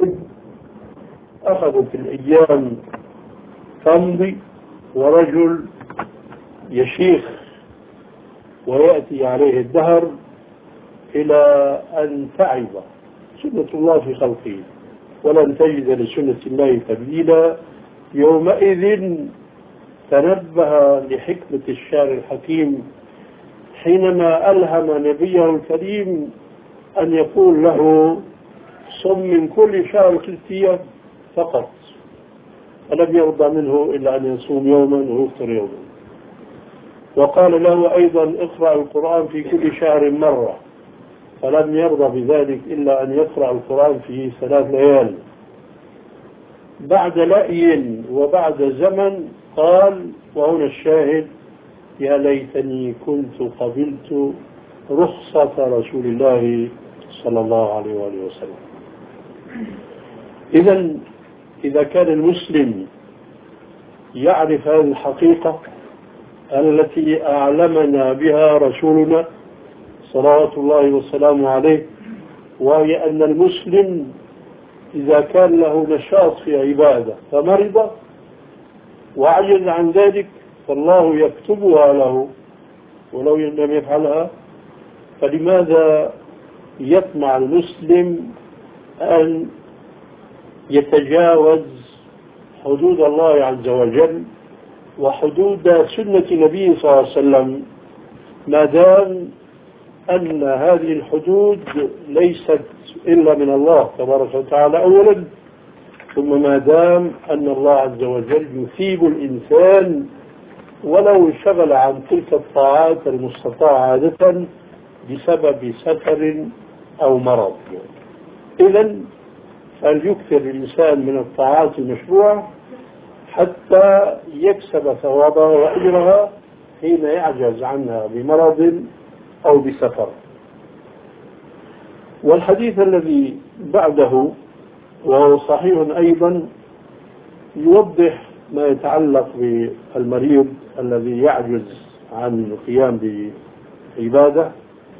أخذت الأيام تمضي ورجل يشيخ ويأتي عليه الدهر إلى أن تعب سنة الله في خلقه ولن تجد لسنة الله تبديلا. يومئذ تنبه لحكمة الشاعر الحكيم حينما ألهم نبيه الكريم أن يقول له صم من كل شهر قسطية فقط، فلم يرضى منه إلا أن يصوم يوما ويفطر يوما. وقال له أيضا اقرأ القرآن في كل شهر مرة، فلم يرضى بذلك إلا أن يقرأ القرآن في 3 ليال. بعد لأي وبعد زمن قال، وهنا الشاهد: يا ليتني كنت قبلت رخصة رسول الله صلى الله عليه وآله وسلم. إذا كان المسلم يعرف هذه الحقيقة التي أعلمنا بها رسولنا صلوات الله والسلام عليه، وهي أن المسلم إذا كان له نشاط في عبادة فمرض وعجز عن ذلك فالله يكتبها له ولو لم يفعلها. فلماذا يطمع المسلم أن يتجاوز حدود الله عز وجل وحدود سنة نبيه صلى الله عليه وسلم، ما دام أن هذه الحدود ليست إلا من الله تبارك وتعالى أولا، ثم ما دام أن الله عز وجل يثيب الإنسان ولو انشغل عن تلك الطاعات المستطاعة عادة بسبب سفر أو مرض. إذن فليكثر الإنسان من الطاعات المشروعة حتى يكسب ثوابها وأجرها حين يعجز عنها بمرض أو بسفر. والحديث الذي بعده وهو صحيح أيضا يوضح ما يتعلق بالمريض الذي يعجز عن القيام بعبادة.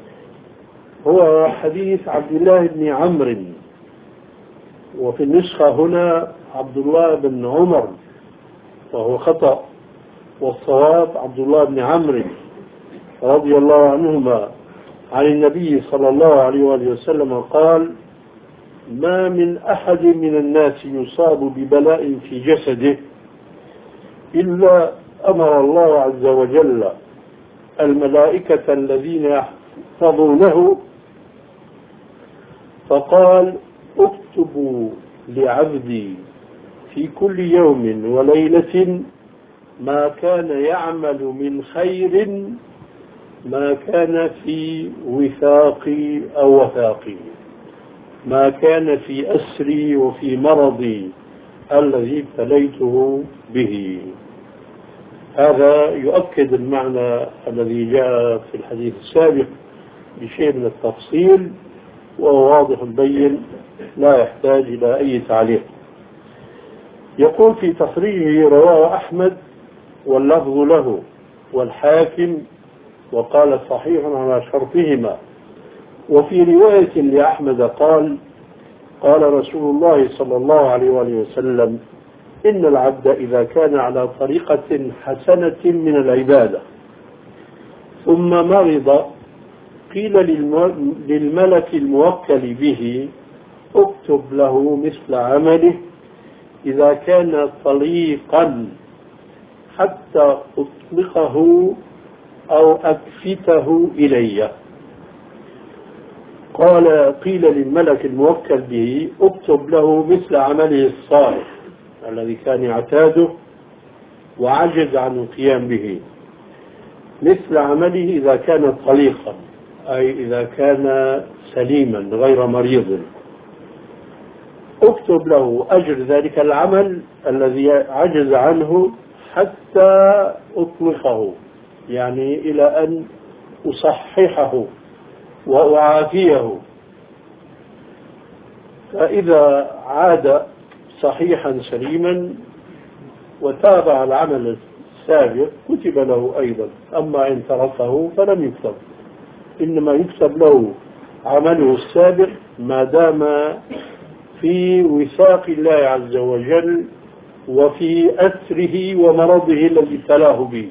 هو حديث عبد الله بن عمرو، وفي النسخة هنا عبد الله بن عمر وهو خطأ، والصواب عبد الله بن عمرو رضي الله عنهما عن النبي صلى الله عليه وآله وسلم قال: ما من أحد من الناس يصاب ببلاء في جسده إلا أمر الله عز وجل الملائكة الذين يحفظونه فقال: اكتبوا لعبدي في كل يوم وليلة ما كان يعمل من خير ما كان في وثاقي أو وثاقي، ما كان في أسري وفي مرضي الذي ابتليته به. هذا يؤكد المعنى الذي جاء في الحديث السابق بشيء من التفصيل، وهو واضح بين لا يحتاج إلى أي تعليق. يقول في تصريحه: رواه أحمد واللفظ له والحاكم وقال صحيح على شرطهما. وفي رواية لأحمد قال رسول الله صلى الله عليه وآله وسلم: إن العبد إذا كان على طريقة حسنة من العبادة ثم مرض قيل للملك الموكل به: اكتب له مثل عمله إذا كان طليقا حتى أطلقه أو أكفته إلي. قيل للملك الموكل به: اكتب له مثل عمله الصالح الذي كان يعتاده وعجز عن القيام به، مثل عمله إذا كان طليقا، أي إذا كان سليما غير مريض. اكتب له أجر ذلك العمل الذي عجز عنه حتى أطلقه، يعني إلى أن أصححه وأعافيه. فإذا عاد صحيحا سليما وتابع العمل السابق كتب له أيضا، أما إن تركه فلم يكتب، إنما يكتب له عمله السابق ما دام في وثاق الله عز وجل وفي أثره ومرضه الذي ابتلاه به.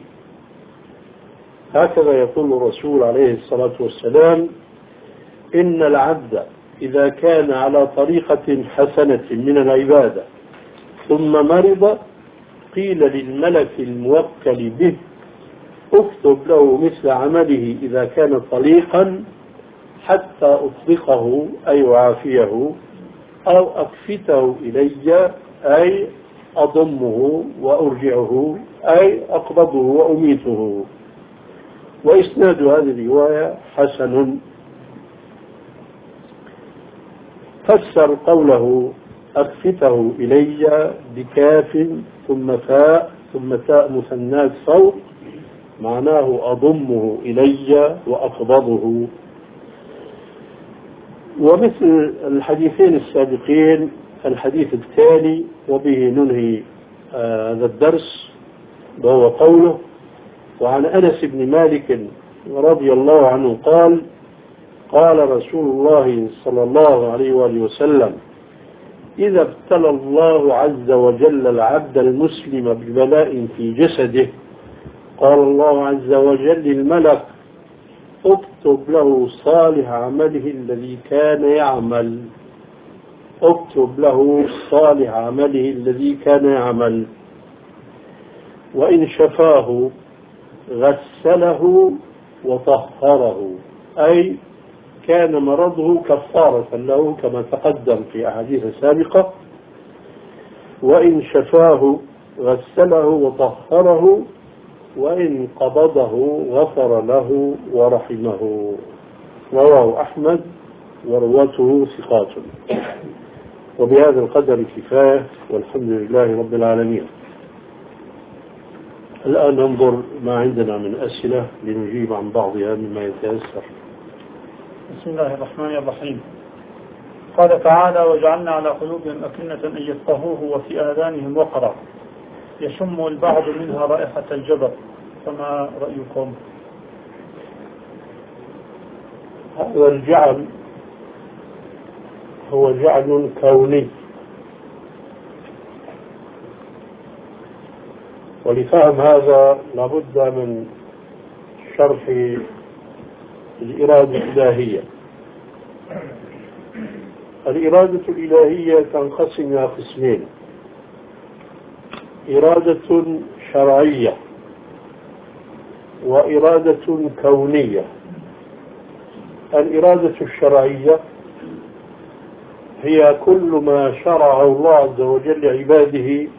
هكذا يقول الرسول عليه الصلاة والسلام: إن العبد إذا كان على طريقة حسنة من العبادة ثم مرض قيل للملك الموكل به: اكتب له مثل عمله إذا كان طليقا حتى أطلقه أي أعافيه، أو أكفته إلي أي أضمه وأرجعه أي أقبضه وأميته. وإسناد هذه الرواية حسن. فسر قوله أكفته إلي بكاف ثم فاء ثم تاء مثنات فوق، معناه أضمه إلي وأقبضه. ومثل الحديثين السابقين الحديث التالي وبه ننهي هذا الدرس، وهو قوله: وعن أنس بن مالك رضي الله عنه قال: قال رسول الله صلى الله عليه وآله وسلم: إذا ابتلى الله عز وجل العبد المسلم ببلاء في جسده قال الله عز وجل للملك: اكتب له صالح عمله الذي كان يعمل. اكتب له صالح عمله الذي كان يعمل. وإن شفاه غسله وطهره، أي كان مرضه كفارة له كما تقدم في أحاديث سابقة. وإن شفاه غسله وطهره، وإن قبضه غفر له ورحمه. رواه أحمد ورواته ثقات. وبهذا القدر كفاية، والحمد لله رب العالمين. الآن ننظر ما عندنا من أسئلة لنجيب عن بعضها مما يتيسر. بسم الله الرحمن الرحيم. قال تعالى: وجعلنا على قلوبهم أكنة أن يفقهوه وفي آذانهم وقرا يشم البعض منها رائحة الجبر، فما رأيكم؟ هذا الجعل هو جعل كوني، ولفهم هذا لابد من شرح الإرادة الإلهية. الإرادة الإلهية تنقسم إلى قسمين: إرادة شرعية وإرادة كونية. الإرادة الشرعية هي كل ما شرعه الله عز وجل لعباده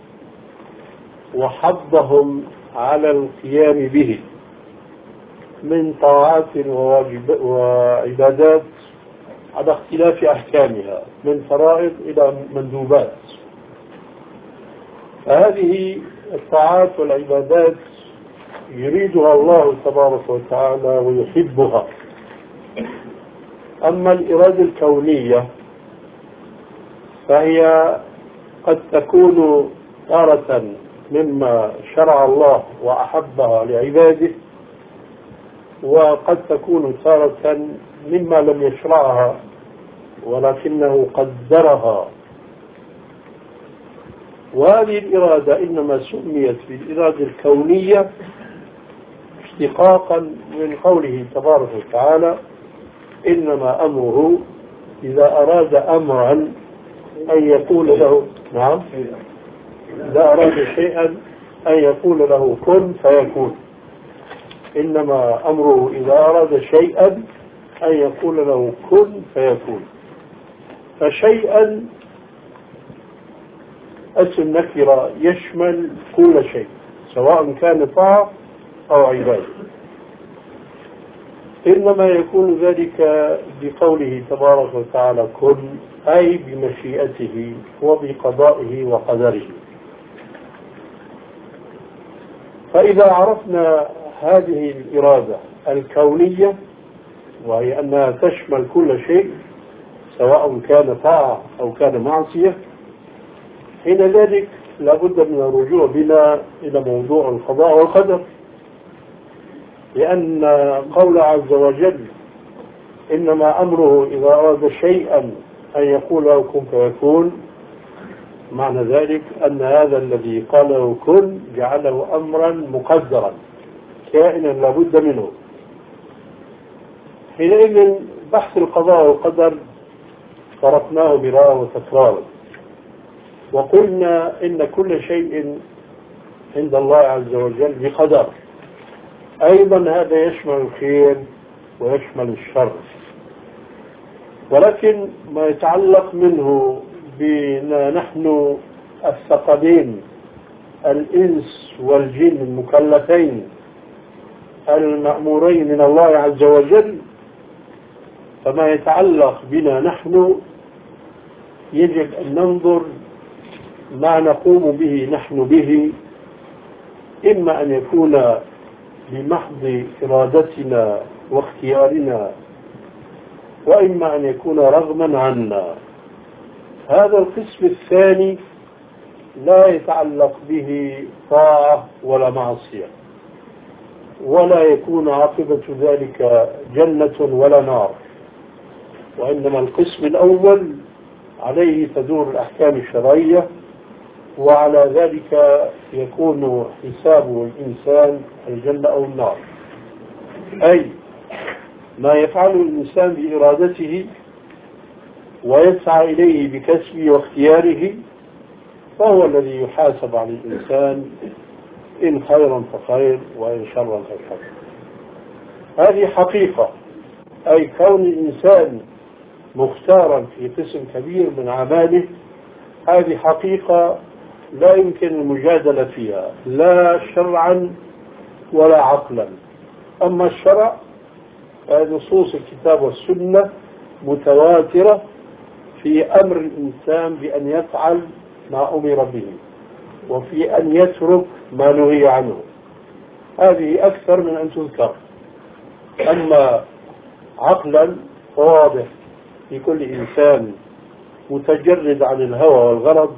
وحضهم على القيام به من طاعات وعبادات على اختلاف أحكامها، من فرائض إلى مندوبات. فهذه الطاعات والعبادات يريدها الله تبارك وتعالى ويحبها. أما الإرادة الكونية فهي قد تكون تارة مما شرع الله وأحبها لعباده، وقد تكون تارة مما لم يشرعها ولكنه قدرها. وهذه الإرادة إنما سميت بالإرادة الكونية اشتقاقا من قوله تبارك وتعالى: إنما أمره إذا أراد أمرا أن يقول له نعم إذا أراد شيئا أن يقول له كن فيكون. إنما أمره إذا أراد شيئا أن يقول له كن فيكون. فشيئا اسم نكرة يشمل كل شيء سواء كان طاعة أو عبادة. إنما يكون ذلك بقوله تبارك وتعالى كن، أي بمشيئته وبقضائه وقدره. فإذا عرفنا هذه الإرادة الكونية وهي أنها تشمل كل شيء سواء كان طاعة أو كان معصية، حين ذلك لابد من الرجوع بنا إلى موضوع القضاء والقدر، لأن قول عز وجل إنما أمره إذا أراد شيئا أن يقول له كن فيكون، معنى ذلك أن هذا الذي قاله كن جعله أمرا مقدرا كائنا لابد منه. حينئذ بحث القضاء والقدر صرفناه مرارا وتكرارا، وقلنا إن كل شيء عند الله عز وجل بقدر. أيضا هذا يشمل الخير ويشمل الشر، ولكن ما يتعلق منه بنا نحن الثقلين الإنس والجن المكلفين المأمورين من الله عز وجل، فما يتعلق بنا نحن يجب أن ننظر ما نقوم به نحن به، إما أن يكون بمحض إرادتنا واختيارنا، وإما أن يكون رغما عنا. هذا القسم الثاني لا يتعلق به طاعة ولا معصية، ولا يكون عاقبة ذلك جنة ولا نار، وإنما القسم الأول عليه تدور الأحكام الشرعية، وعلى ذلك يكون حساب الإنسان الجنة أو النار. أي ما يفعله الإنسان بإرادته ويسعى إليه بكسبه واختياره فهو الذي يحاسب على الإنسان، إن خيرا فخير وإن شرا فشر. هذه حقيقة، أي كون الإنسان مختارا في قسم كبير من أعماله، هذه حقيقة لا يمكن المجادلة فيها لا شرعا ولا عقلا. أما الشرع فنصوص الكتاب والسنة متواترة في أمر الإنسان بأن يفعل ما أمر به وفي أن يترك ما نهي عنه، هذه أكثر من أن تذكر. أما عقلا واضح لكل إنسان متجرد عن الهوى والغرض،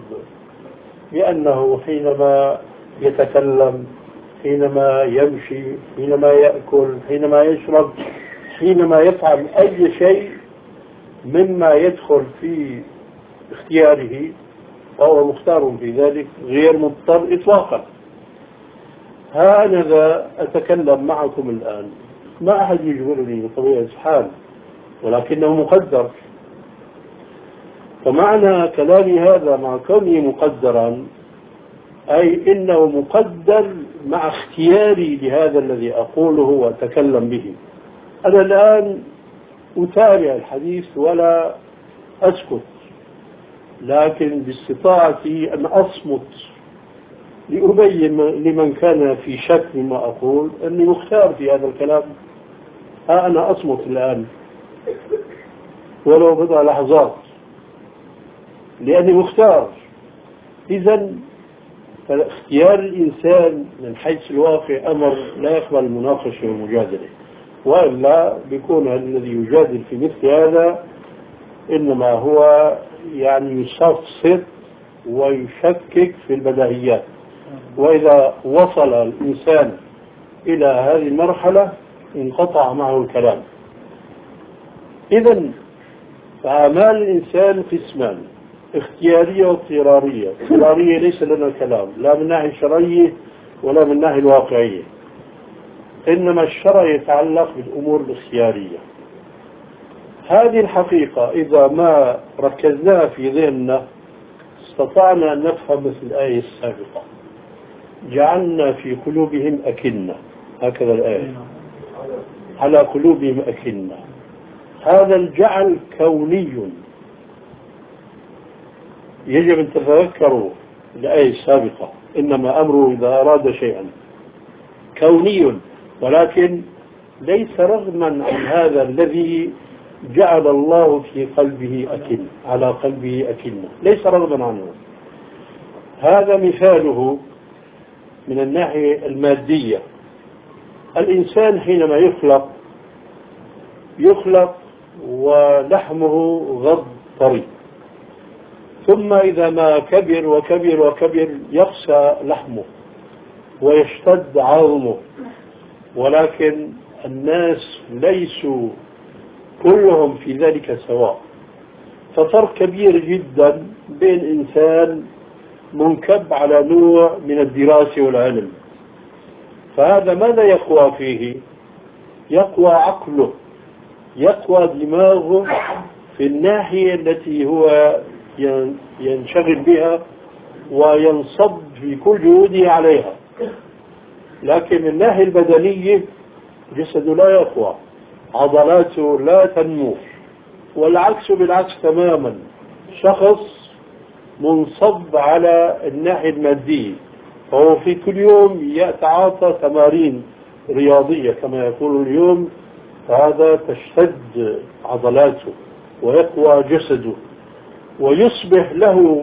بأنه حينما يتكلم، حينما يمشي، حينما يأكل، حينما يشرب، حينما يفعل أي شيء مما يدخل في اختياره فهو مختار في ذلك غير مضطر إطلاقا. هكذا أتكلم معكم الآن، ما أحد يجبرني بطبيعة الحال، ولكنه مقدر. فمعنى كلامي هذا مع كونه مقدرا أي إنه مقدر مع اختياري لهذا الذي أقوله وأتكلم به. أنا الآن أتابع الحديث ولا أسكت، لكن باستطاعتي أن أصمت لأبين لمن كان في شك مما أقول أني مختار في هذا الكلام. أنا أصمت الآن ولو بضع لحظات لأني مختار. إذن فاختيار الإنسان من حيث الواقع أمر لا يقبل المناقشة والمجادلة، وإلا بيكون الذي يجادل في مثل هذا إنما هو يعني يستفسر ويشكك في البديهيات، وإذا وصل الإنسان إلى هذه المرحلة انقطع معه الكلام. إذن فأعمال الإنسان قسمان، اختيارية واضطرارية. اضطرارية ليس لنا كلام لا من ناحية شرعية ولا من ناحية واقعية، إنما الشرع يتعلق بالأمور الاختيارية. هذه الحقيقة إذا ما ركزناها في ذهننا استطعنا أن نفهم مثل الآية السابقة: جعلنا في قلوبهم أكنة، هكذا الآية، على قلوبهم أكنة. هذا الجعل كوني، يجب أن تتذكروا الآية السابقة، إنما أمره إذا أراد شيئا كوني، ولكن ليس رغما عن هذا الذي جعل الله في قلبه أكنة، على قلبه أكنة، ليس رغما عنه. هذا مثاله من الناحية المادية. الإنسان حينما يخلق ولحمه غض طري، ثم إذا ما كبر وكبر وكبر يقسى لحمه ويشتد عظمه، ولكن الناس ليسوا كلهم في ذلك سواء. ففرق كبير جدا بين إنسان منكب على نوع من الدراسة والعلم، فهذا ماذا يقوى فيه؟ يقوى عقله، يقوى دماغه في الناحية التي هو ينشغل بها وينصب في كل جهوده عليها. لكن من الناحية البدنية جسده لا يقوى، عضلاته لا تنمو، والعكس بالعكس تماما، شخص منصب على الناحية المادية، فهو في كل يوم يتعاطى تمارين رياضية كما يقول اليوم، فهذا تشتد عضلاته ويقوى جسده ويصبح له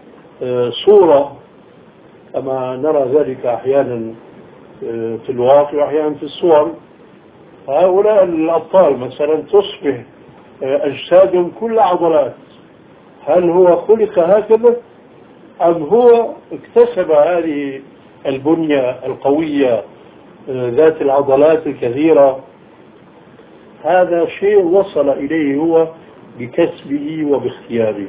صورة كما نرى ذلك أحيانا في الواقع وأحيانا في الصور. هؤلاء الأبطال مثلا تصبح أجسادهم كل عضلات، هل هو خلق هكذا أم هو اكتسب هذه البنية القوية ذات العضلات الكثيرة؟ هذا شيء وصل إليه هو بكسبه وباختياره.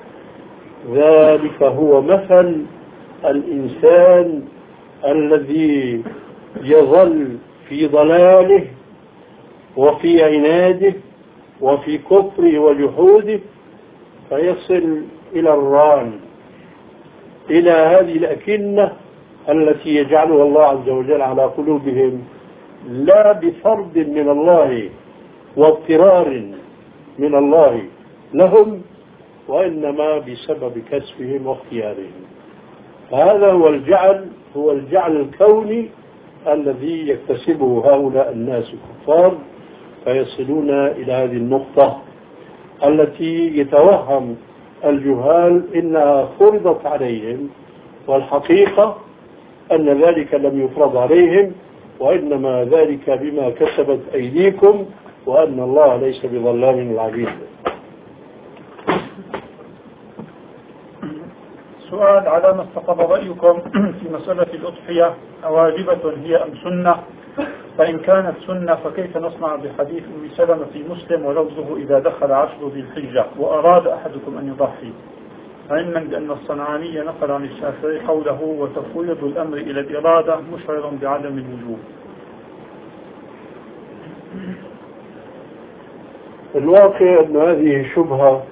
ذلك هو مثل الإنسان الذي يظل في ضلاله وفي عناده وفي كفره وجحوده فيصل إلى الران، إلى هذه الأكنة التي يجعلها الله عز وجل على قلوبهم، لا بفرض من الله واضطرار من الله لهم، وإنما بسبب كسبهم واختيارهم. هذا هو الجعل الكوني الذي يكتسبه هؤلاء الناس الكفار، فيصلون إلى هذه النقطة التي يتوهم الجهال إنها فرضت عليهم، والحقيقة أن ذلك لم يفرض عليهم، وإنما ذلك بما كسبت أيديكم، وأن الله ليس بظلام للعبيد. سؤال: على ما استقر رأيكم في مسألة الأضحية، أواجبة هي أم سنة؟ فإن كانت سنة فكيف نصنع بحديث أم سلمة في مسلم ولفظه إذا دخل 10 ذي الحجة وأراد أحدكم أن يضحي، علما بأن الصنعاني نقل عن الشافعي قوله وتفويض الأمر إلى الإرادة مشعر بعدم الوجوب. الواقع أن هذه شبهة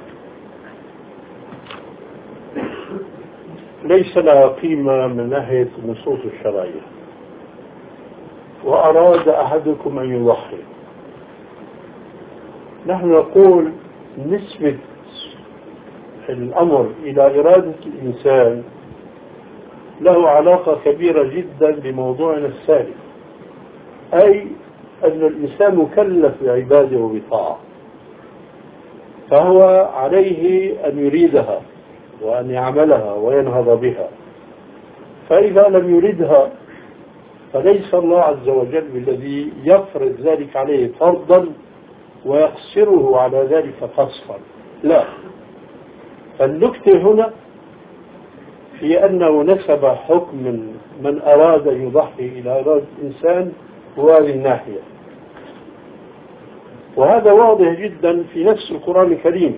ليس لها قيمة من ناحية النصوص الشرعية. وأراد أحدكم أن يضحي، نحن نقول نسبة الأمر إلى إرادة الإنسان له علاقة كبيرة جدا بموضوعنا السابق، أي أن الإنسان مكلف بعبادة وبطاعة، فهو عليه أن يريدها وأن يعملها وينهض بها. فإذا لم يردها فليس الله عز وجل بالذي يفرض ذلك عليه فرضا ويقصره على ذلك قصرا، لا. فالنكتة هنا في أنه نسب حكم من أراد أن يضحي إلى إرادة الإنسان وهذه الناحية، وهذا واضح جدا في نفس القرآن الكريم: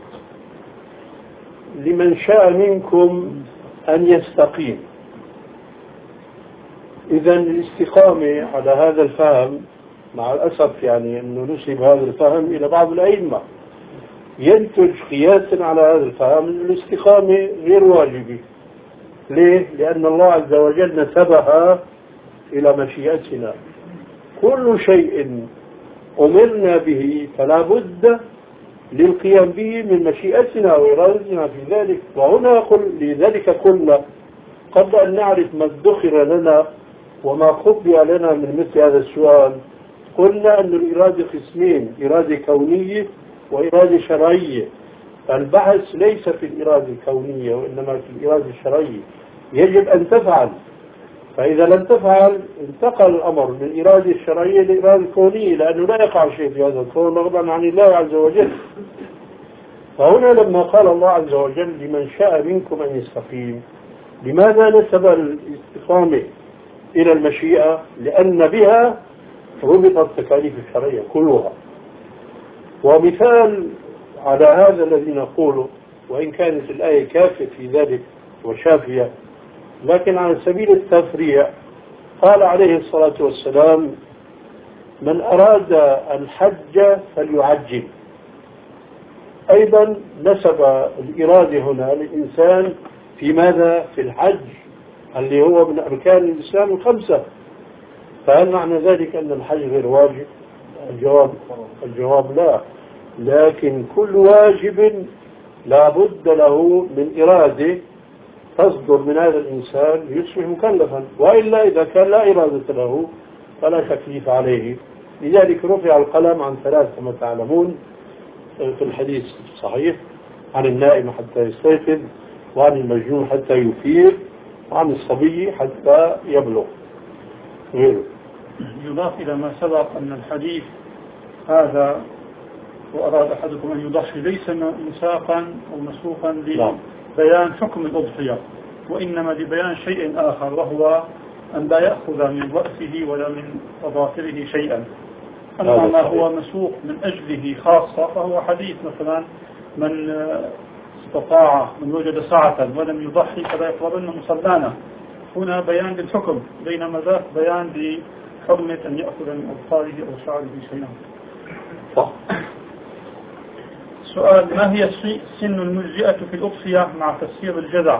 لمن شاء منكم أن يستقيم. إذا الاستقامة على هذا الفهم، مع الأسف يعني أنه نسب هذا الفهم إلى بعض الأئمة، ينتج قياسا على هذا الفهم أن الاستقامة غير واجبة. ليه؟ لأن الله عز وجل نسبها إلى مشيئتنا. كل شيء أمرنا به فلا بد للقيام به من مشيئتنا وإرادتنا في ذلك. وهنا يقول لذلك قلنا قبل أن نعرف ما ادخر لنا وما خبئ لنا من مثل هذا السؤال، قلنا أن الإرادة قسمين: إرادة كونية وإرادة شرعية. البحث ليس في الإرادة الكونية وإنما في الإرادة الشرعية. يجب أن تفعل، فإذا لم تفعل انتقل الأمر من الإرادة الشرعية للإرادة الكونية، لأنه لا يقع شيء في هذا الكون رغبا عن الله عز وجل. فهنا لما قال الله عز وجل لمن شاء منكم أن يستقيم، لماذا نسب الاستقامة إلى المشيئة؟ لأن بها ربطت التكاليف الشرعية كلها. ومثال على هذا الذي نقوله، وإن كانت الآية كافية في ذلك وشافية، لكن على سبيل التفريع قال عليه الصلاة والسلام: من أراد الحج فليعجل. أيضا نسب الإرادة هنا للإنسان في ماذا؟ في الحج اللي هو من أركان الإسلام الخمسة. فهل معنى ذلك أن الحج غير واجب؟ الجواب لا، لكن كل واجب لا بد له من إرادة تصدر من هذا الإنسان يصبح مكلفا، وإلا إذا كان لا إرادة له فلا تكليف عليه. لذلك رفع القلم عن ثلاث كما تعلمون في الحديث الصحيح: عن النائم حتى يستيقظ، وعن المجنون حتى يفيق، وعن الصبي حتى يبلغ. غيره. يضاف إلى ما سبق أن الحديث هذا وأراد أحدكم أن يضحي ليس مساقا أو مسوقا لبيان حكم الأضحية، وإنما لبيان شيء آخر، وهو أن لا يأخذ من رأسه ولا من أظافره شيئا. أما ما هو مسوق من أجله خاصة فهو حديث مثلا: من استطاع، من وجد ساعة ولم يضحي فلا يقربن مصلانا. هنا بيان للحكم، بينما ذاك بيان لحرمة أن يأخذ من أظفاره أو شعره شيئا. سؤال: ما هي السن المجزئة في الأضحية مع تفسير الجذع؟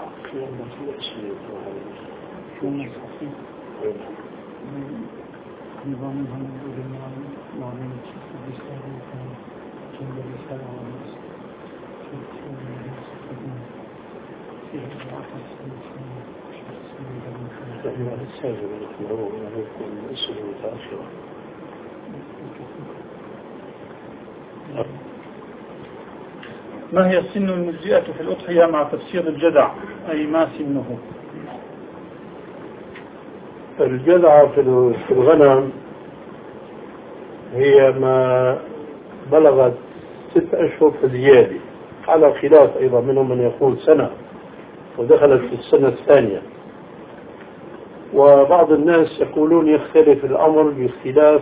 ما هي السن المجزئة في الأضحية مع تفسير الجذع، أي ما سنه؟ الجذع في الغنم هي ما بلغت 6 أشهر فزيادة، على خلاف أيضا منهم من يقول سنة ودخلت في السنة الثانية، وبعض الناس يقولون يختلف الأمر باختلاف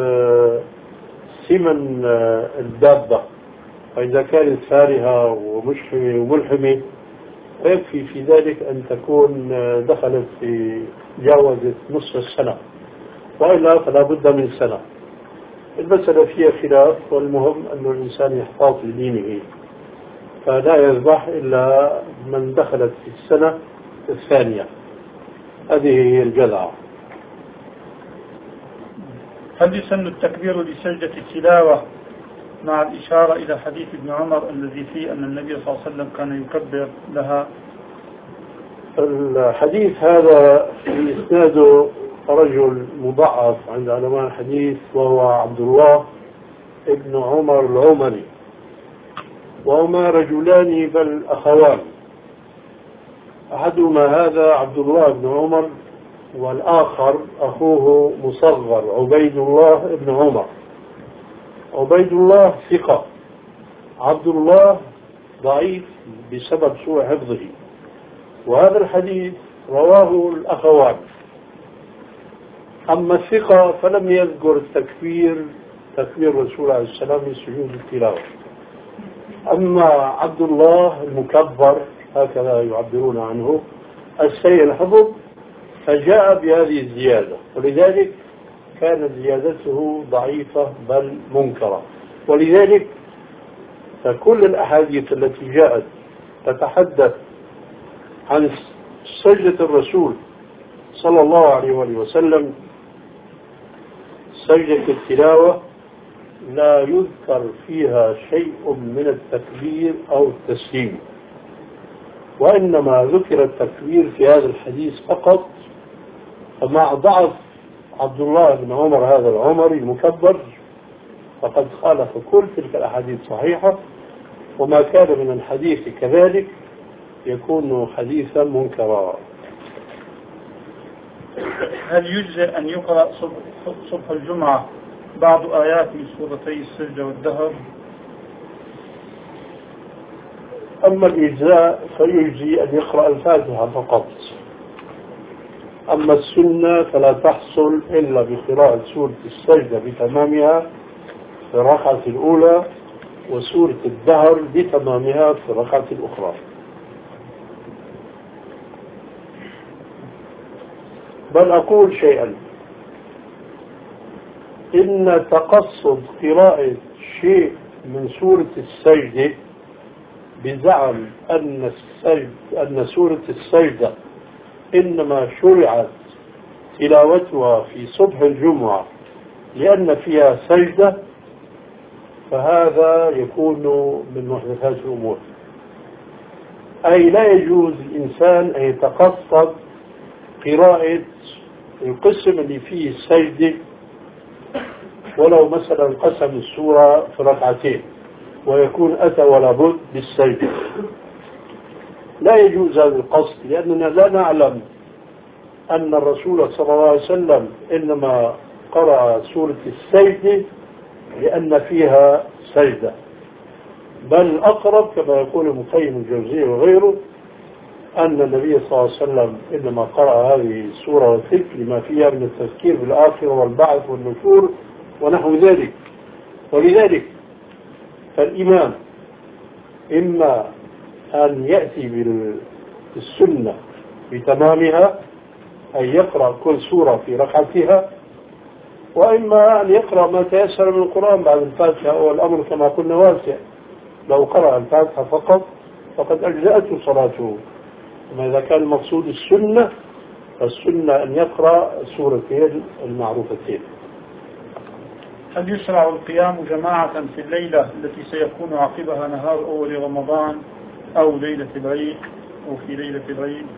سمن الدابة، فإذا كانت فارهة ومشحمة وملحمة فيكفي في ذلك أن تكون دخلت في جاوزت نصف السنة، وإلا فلا بد من سنة. المسألة فيها خلاف، والمهم أن الإنسان يحتاط لدينه، فلا يذبح إلا من دخلت في السنة الثانية. هذه هي الجذعة. هل يسن التكبير لسجدة التلاوة مع الإشارة إلى حديث ابن عمر الذي فيه أن النبي صلى الله عليه وسلم كان يكبر لها؟ الحديث هذا في إسناده رجل مضعف عند علماء الحديث، وهو عبد الله ابن عمر العمري، وهما رجلان بل أخوان. أحدهما هذا عبد الله بن عمر، والآخر أخوه مصغر عبيد الله بن عمر. عبيد الله ثقة، عبد الله ضعيف بسبب سوء حفظه. وهذا الحديث رواه الأخوان. أما الثقة فلم يذكر تكبير الرسول عليه السلام في سجود التلاوة. أما عبد الله المكبر، هكذا يعبرون عنه، السيء الحفظ، فجاء بهذه الزيادة، ولذلك كانت زيادته ضعيفة بل منكرة. ولذلك فكل الأحاديث التي جاءت تتحدث عن سجدة الرسول صلى الله عليه وآله وسلم، سجدة التلاوة، لا يذكر فيها شيء من التكبير أو التسليم، وإنما ذكر التكبير في هذا الحديث فقط. فمع ضعف عبد الله بن عمر هذا العمري المكبر فقد خالف كل تلك الأحاديث صحيحة، وما كان من الحديث كذلك يكون حديثا منكرا. هل يجزئ أن يقرأ صبح الجمعة بعض آيات من سورتي السجدة والدهر؟ أما الإجزاء فيجزي أن يقرأ الفاتحة فقط. أما السنة فلا تحصل إلا بقراءة سورة السجدة بتمامها في الركعة الأولى، وسورة الدهر بتمامها في الركعة الأخرى. بل أقول شيئا، إن تقصد قراءة شيء من سورة السجدة بزعم أن سورة السجدة إنما شرعت تلاوتها في صبح الجمعة لأن فيها سجدة، فهذا يكون من محدثات الأمور. أي لا يجوز الإنسان أن يتقصد قراءة القسم اللي فيه السجدة، ولو مثلا قسم السورة في ركعتين ويكون أتى ولا بد بالسجدة. لا يجوز هذا القصد، لأننا لا نعلم أن الرسول صلى الله عليه وسلم إنما قرأ سورة السجدة لأن فيها سجدة، بل أقرب كما يقول ابن قيم الجوزية وغيره أن النبي صلى الله عليه وسلم إنما قرأ هذه السورة والتلك لما فيها من التذكير بالآخرة والبعث والنشور ونحو ذلك. ولذلك فالإمام إما أن يأتي بالسنة بتمامها، أن يقرأ كل سورة في ركعتها، وإما أن يقرأ ما تيسر من القرآن بعد الفاتحة، والأمر كما قلنا واسع. لو قرأ الفاتحة فقط فقد أجزأته صلاته. أما إذا كان المقصود السنة فالسنة أن يقرأ سورتين المعروفتين. هل يشرع القيام جماعة في الليلة التي سيكون عقبها نهار أول رمضان أو ليلة العيد أو في ليلة العيد؟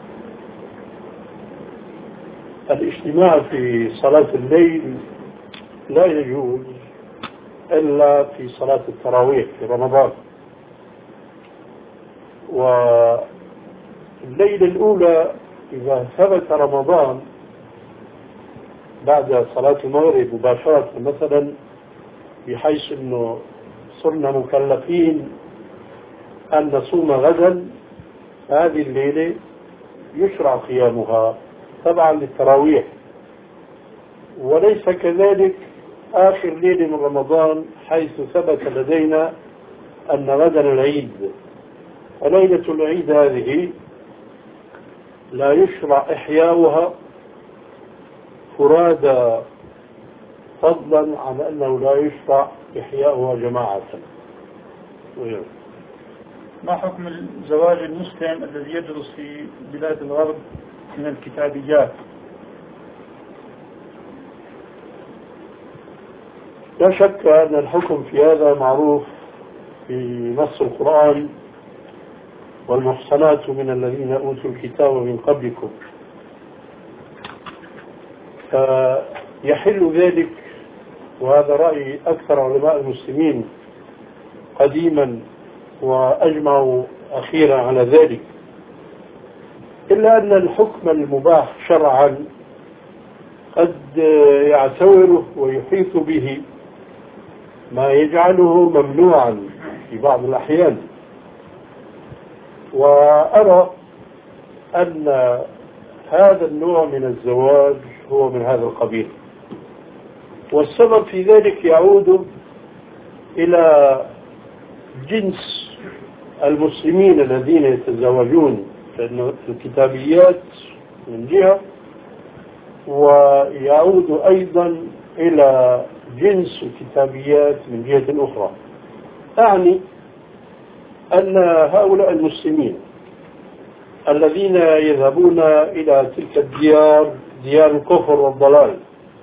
الاجتماع في صلاة الليل لا يجوز إلا في صلاة التراويح في رمضان. والليلة الأولى إذا ثبت رمضان بعد صلاة المغرب مباشرة مثلا، بحيث أنه صرنا مكلفين أن نصوم غدا، هذه الليلة يشرع قيامها طبعا للتراويح. وليس كذلك آخر ليلة من رمضان حيث ثبت لدينا أن غدا العيد، فليلة العيد هذه لا يشرع إحياؤها فرادى، فضلا عن أنه لا يشرع إحياؤها جماعة. ما حكم زواج المسلم الذي يدرس في بلاد الغرب من الكتابيات؟ لا شك أن الحكم في هذا معروف في نص القرآن: والمحصنات من الذين أوتوا الكتاب من قبلكم. فيحل ذلك، وهذا رأي أكثر علماء المسلمين قديما وأجمعوا أخيرا على ذلك، إلا أن الحكم المباح شرعا قد يعتوره ويحيط به ما يجعله ممنوعا في بعض الأحيان. وأرى أن هذا النوع من الزواج هو من هذا القبيل، والسبب في ذلك يعود إلى جنس المسلمين الذين يتزوجون، لأن الكتابيات من جهة، ويعود أيضا إلى جنس الكتابيات من جهة أخرى. أعني أن هؤلاء المسلمين الذين يذهبون إلى تلك الديار، ديار الكفر والضلال،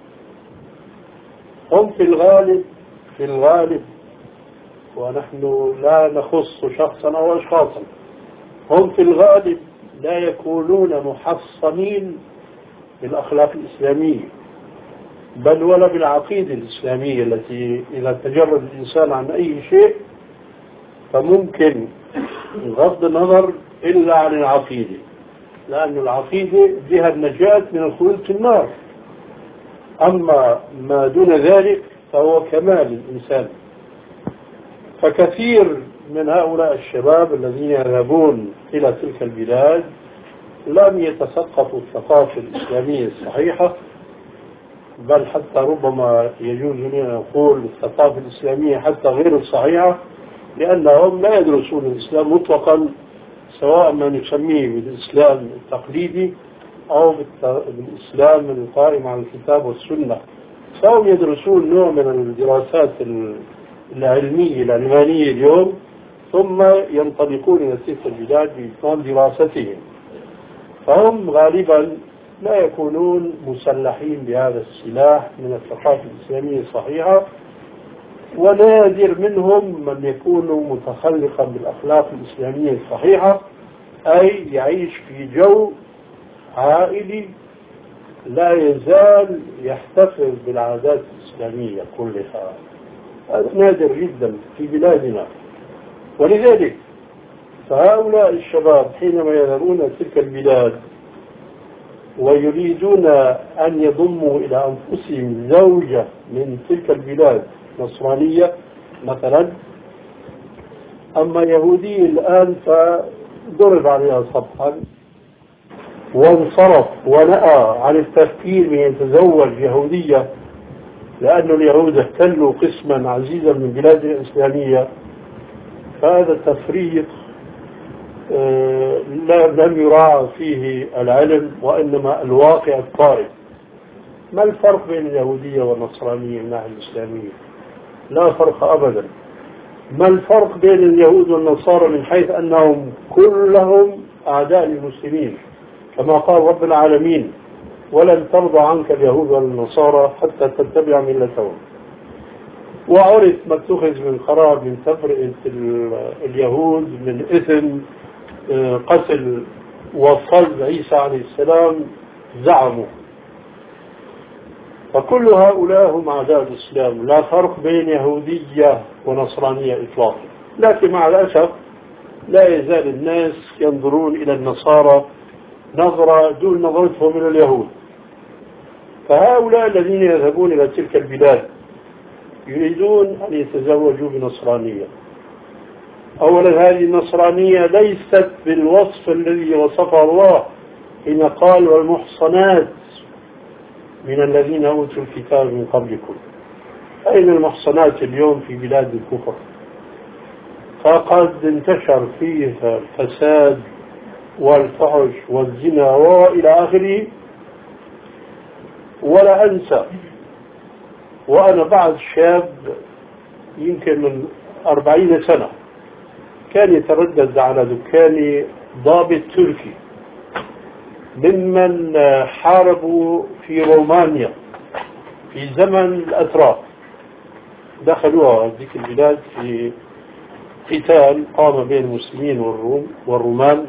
هم في الغالب ونحن لا نخص شخصا أو أشخاصا، هم في الغالب لا يكونون محصنين بالأخلاق الإسلامية، بل ولا بالعقيدة الإسلامية التي إذا تجرد الإنسان عن أي شيء فممكن بغض النظر إلا عن العقيدة، لأن العقيدة بها النجاة من الخلود في النار. أما ما دون ذلك فهو كمال الإنسان. فكثير من هؤلاء الشباب الذين يذهبون إلى تلك البلاد لم يتثقفوا الثقافة الإسلامية الصحيحة، بل حتى ربما يجوز لنا نقول الثقافة الإسلامية حتى غير الصحيحة، لأنهم لا يدرسون الإسلام مطلقا، سواء ما نسميه بالإسلام التقليدي أو بالإسلام القائم على الكتاب والسنة. فهم يدرسون نوع من الدراسات العلمية العلمانية اليوم، ثم ينطلقون إلى تلك البلاد بإتمام دراستهم. فهم غالبا لا يكونون مسلحين بهذا السلاح من الثقافة الإسلامية الصحيحة، ونادر منهم من يكون متخلقا بالأخلاق الإسلامية الصحيحة، أي يعيش في جو عائلي لا يزال يحتفظ بالعادات الإسلامية كلها. هذا نادر جدا في بلادنا. ولذلك فهؤلاء الشباب حينما يذهبون تلك البلاد ويريدون أن يضموا إلى أنفسهم زوجة من تلك البلاد نصرانية مثلا، أما يهودي الآن فضرب عليها صبحا وانصرف ونأى عن التفكير بأن يتزوج يهودية، لأن اليهود احتلوا قسما عزيزا من بلاد الإسلامية. فهذا تفريط لم يراعى فيه العلم، وإنما الواقع الطارئ. ما الفرق بين اليهودية والنصرانية من الناحية الإسلامية؟ لا فرق أبدا. ما الفرق بين اليهود والنصارى من حيث أنهم كلهم أعداء للمسلمين، كما قال رب العالمين: ولن ترضى عنك اليهود والنصارى حتى تتبع ملتهم. وعرف ما اتخذ من قرار من تفرقة اليهود من إثم قتل وصلب عيسى عليه السلام زعموا. فكل هؤلاء هم أعداء الإسلام، لا فرق بين يهودية ونصرانية إطلاقا. لكن مع الأسف لا يزال الناس ينظرون إلى النصارى نظرة دون نظرتهم إلى اليهود. فهؤلاء الذين يذهبون إلى تلك البلاد يريدون أن يتزوجوا بنصرانية. أولا هذه النصرانية ليست بالوصف الذي وصفه الله حين قال: والمحصنات من الذين أوتوا الكتاب من قبلكم. أين المحصنات اليوم في بلاد الكفر؟ فقد انتشر فيها الفساد والفحش والزنا وإلى آخره. ولا أنسى وأنا بعد شاب يمكن من 40 سنة كان يتردد على دكاني ضابط تركي ممن حاربوا في رومانيا في زمن الأتراك، دخلوها هذه البلاد في قتال قام بين المسلمين والرومان.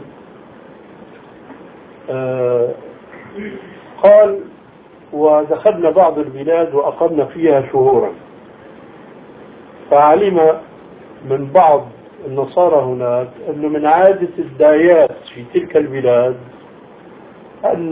قال: ودخلنا بعض البلاد وأقمنا فيها شهورا، فعلم من بعض النصارى هناك أنه من عادة الدايات في تلك البلاد أن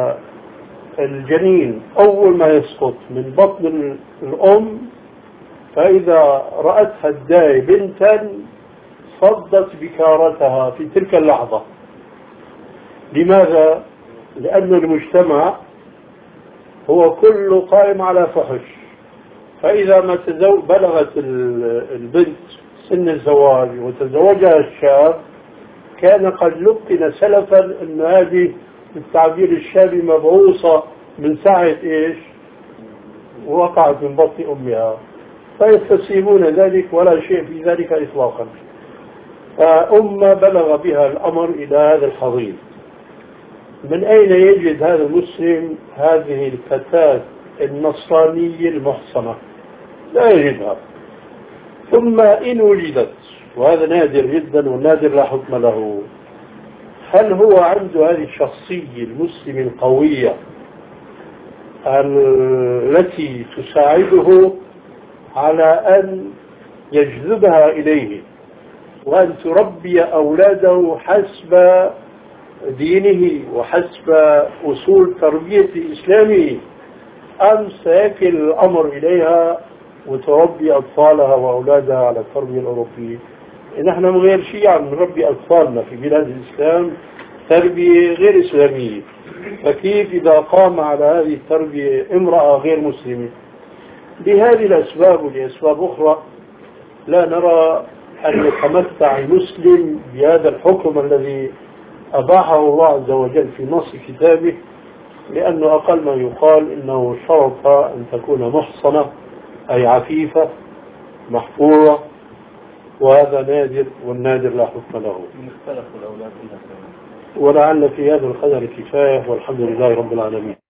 الجنين أول ما يسقط من بطن الأم فإذا رأتها الداي بنتا صدت بكارتها في تلك اللحظة. لماذا؟ لأن المجتمع هو كله قائم على فحش، فإذا ما بلغت البنت سن الزواج وتزوجها الشاب كان قد لقن سلفا أن هذه بالتعبير الشابي مبعوثة من ساعة إيش وقعت من بطن أمها، فيستسيبون ذلك ولا شيء في ذلك إطلاقا. فأمة بلغ بها الأمر إلى هذا الحضيض. من أين يجد هذا المسلم هذه الفتاة النصرانية المحصنة؟ لا يجدها. ثم إن وجدت، وهذا نادر جدا والنادر لا حكم له، هل هو عنده هذه الشخصية المسلمة القوية التي تساعده على أن يجذبها إليه وأن تربي أولاده حسب دينه وحسب أصول تربية إسلامه، أم سيكل الأمر إليها وتربي أطفالها وأولادها على التربية الأوروبية؟ نحن من غير شيء عم نربي أطفالنا في بلاد الإسلام تربية غير إسلامية، فكيف إذا قام على هذه التربية امرأة غير مسلمة؟ لهذه الأسباب ولأسباب أخرى لا نرى أن يتمتع المسلم بهذا الحكم الذي أباحه الله عز وجل في نص كتابه، لأنه أقل ما يقال إنه شرط أن تكون محصنة أي عفيفة محفوظة، وهذا نادر، والنادر لا حكم له. ولعل في هذا القدر كفاية، والحمد لله رب العالمين.